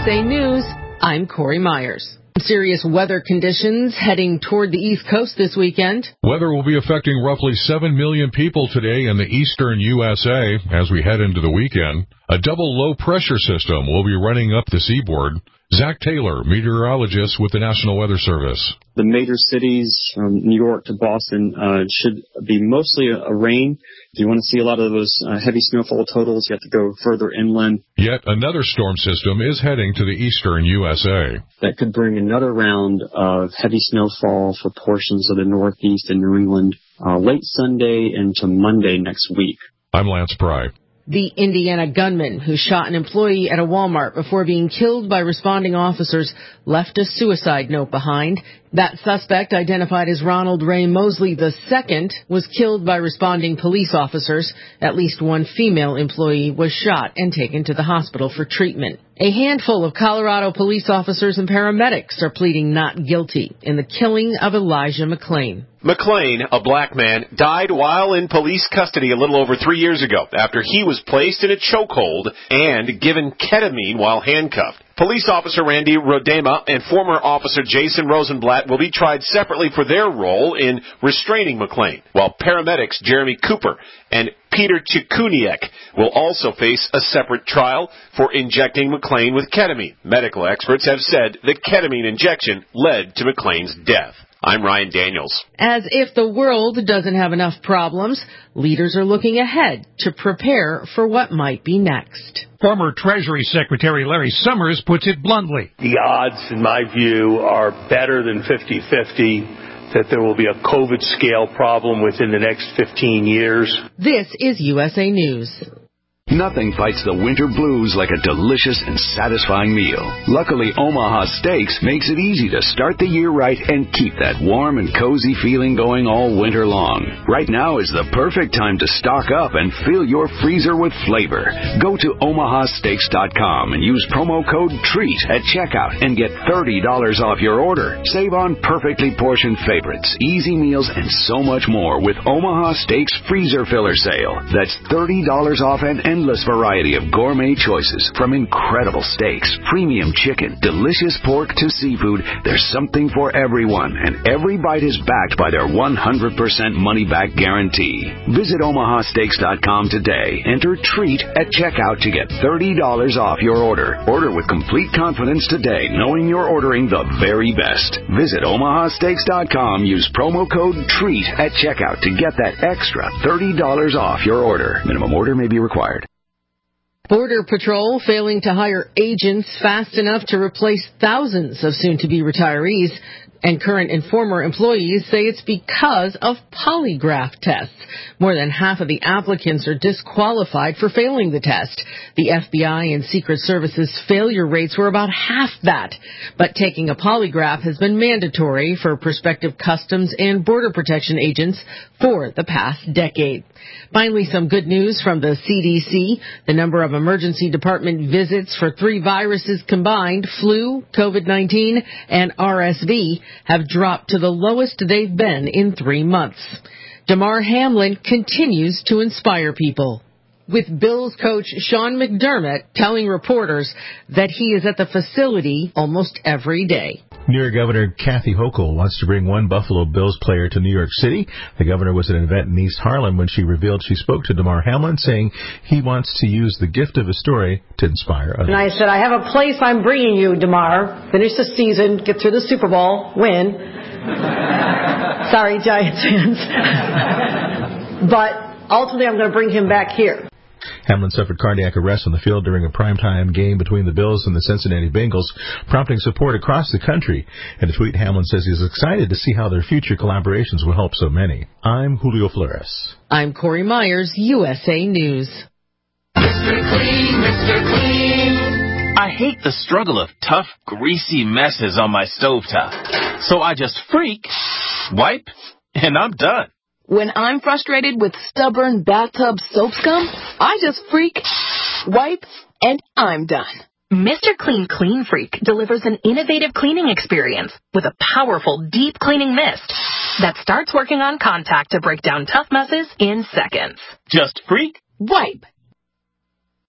USA News, I'm Corey Myers. Serious weather conditions heading toward the East Coast this weekend. Weather will be affecting roughly 7 million people today in the eastern USA as we head into the weekend. A double low-pressure system will be running up the seaboard. Zach Taylor, meteorologist with the National Weather Service. The major cities from New York to Boston should be mostly a rain. If you want to see a lot of those heavy snowfall totals, you have to go further inland. Yet another storm system is heading to the eastern USA. That could bring another round of heavy snowfall for portions of the Northeast and New England late Sunday into Monday next week. I'm Lance Pry. The Indiana gunman who shot an employee at a Walmart before being killed by responding officers left a suicide note behind. That suspect, identified as Ronald Ray Mosley II, was killed by responding police officers. At least one female employee was shot and taken to the hospital for treatment. A handful of Colorado police officers and paramedics are pleading not guilty in the killing of Elijah McClain. McClain, a black man, died while in police custody a little over 3 years ago after he was placed in a chokehold and given ketamine while handcuffed. Police officer Randy Rodema and former officer Jason Rosenblatt will be tried separately for their role in restraining McClain, while paramedics Jeremy Cooper and Peter Chikuniek will also face a separate trial for injecting McClain with ketamine. Medical experts have said the ketamine injection led to McClain's death. I'm Ryan Daniels. As if the world doesn't have enough problems, leaders are looking ahead to prepare for what might be next. Former Treasury Secretary Larry Summers puts it bluntly. The odds, in my view, are better than 50-50 that there will be a COVID scale problem within the next 15 years. This is USA News. Nothing fights the winter blues like a delicious and satisfying meal. Luckily, Omaha Steaks makes it easy to start the year right and keep that warm and cozy feeling going all winter long. Right now is the perfect time to stock up and fill your freezer with flavor. Go to omahasteaks.com and use promo code TREAT at checkout and get $30 off your order. Save on perfectly portioned favorites, easy meals, and so much more with Omaha Steaks Freezer Filler Sale. That's $30 off an endless variety of gourmet choices, from incredible steaks, premium chicken, delicious pork to seafood. There's something for everyone, and every bite is backed by their 100% money-back guarantee. Visit omahasteaks.com today. Enter TREAT at checkout to get $30 off your order. Order with complete confidence today, knowing you're ordering the very best. Visit omahasteaks.com. Use promo code TREAT at checkout to get that extra $30 off your order. Minimum order may be required. Border Patrol failing to hire agents fast enough to replace thousands of soon-to-be retirees. And current and former employees say it's because of polygraph tests. More than half of the applicants are disqualified for failing the test. The FBI and Secret Service's failure rates were about half that. But taking a polygraph has been mandatory for prospective Customs and Border Protection agents for the past decade. Finally, some good news from the CDC. The number of emergency department visits for 3 viruses combined, flu, COVID-19, and RSV, have dropped to the lowest they've been in 3 months. Damar Hamlin continues to inspire people, with Bills coach Sean McDermott telling reporters that he is at the facility almost every day. New York Governor Kathy Hochul wants to bring one Buffalo Bills player to New York City. The governor was at an event in East Harlem when she revealed she spoke to Damar Hamlin, saying he wants to use the gift of a story to inspire others. And I said, I have a place I'm bringing you, Damar. Finish the season, get through the Super Bowl, win. Sorry, Giants fans. But ultimately, I'm going to bring him back here. Hamlin suffered cardiac arrest on the field during a primetime game between the Bills and the Cincinnati Bengals, prompting support across the country. In a tweet, Hamlin says he's excited to see how their future collaborations will help so many. I'm Julio Flores. I'm Corey Myers, USA News. Mr. Clean, Mr. Clean. I hate the struggle of tough, greasy messes on my stovetop. So I just freak, wipe, and I'm done. When I'm frustrated with stubborn bathtub soap scum, I just freak, wipe, and I'm done. Mr. Clean Clean Freak delivers an innovative cleaning experience with a powerful deep cleaning mist that starts working on contact to break down tough messes in seconds. Just freak, wipe,